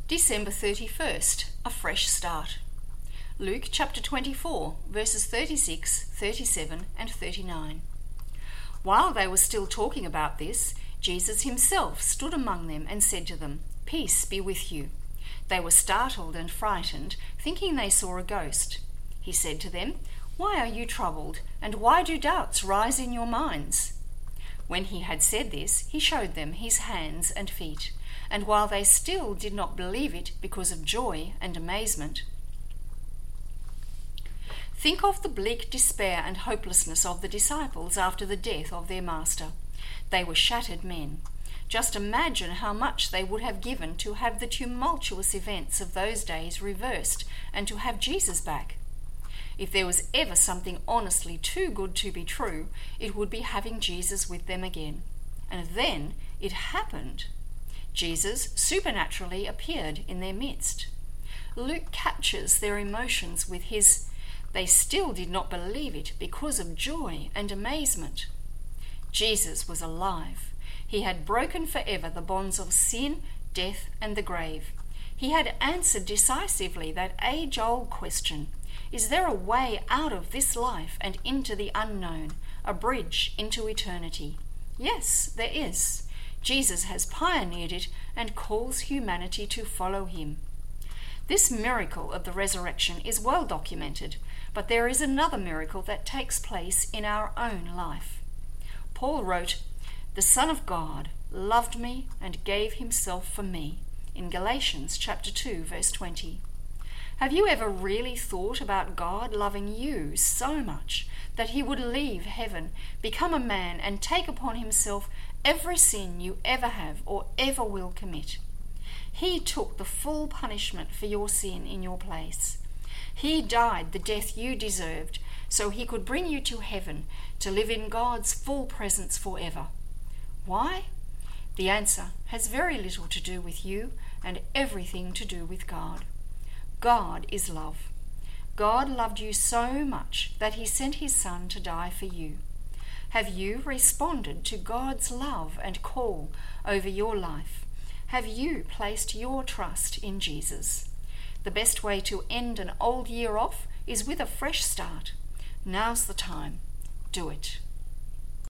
December 31st, a fresh start. Luke chapter 24, verses 36, 37 and 39. While they were still talking about this, Jesus himself stood among them and said to them, "Peace be with you." They were startled and frightened, thinking they saw a ghost. He said to them, "Why are you troubled, and why do doubts rise in your minds?" When he had said this, he showed them his hands and feet, and while they still did not believe it because of joy and amazement. Think of the bleak despair and hopelessness of the disciples after the death of their master. They were shattered men. Just imagine how much they would have given to have the tumultuous events of those days reversed and to have Jesus back. If there was ever something honestly too good to be true, it would be having Jesus with them again. And then it happened. Jesus supernaturally appeared in their midst. Luke captures their emotions with his, "They still did not believe it because of joy and amazement." Jesus was alive. He had broken forever the bonds of sin, death, and the grave. He had answered decisively that age-old question, is there a way out of this life and into the unknown, a bridge into eternity? Yes, there is. Jesus has pioneered it and calls humanity to follow him. This miracle of the resurrection is well documented, but there is another miracle that takes place in our own life. Paul wrote, "The Son of God loved me and gave himself for me," in Galatians chapter 2, verse 20. Have you ever really thought about God loving you so much that he would leave heaven, become a man, and take upon himself every sin you ever have or ever will commit? He took the full punishment for your sin in your place. He died the death you deserved so he could bring you to heaven to live in God's full presence forever. Why? The answer has very little to do with you and everything to do with God. God is love. God loved you so much that he sent his Son to die for you. Have you responded to God's love and call over your life? Have you placed your trust in Jesus? The best way to end an old year off is with a fresh start. Now's the time. Do it.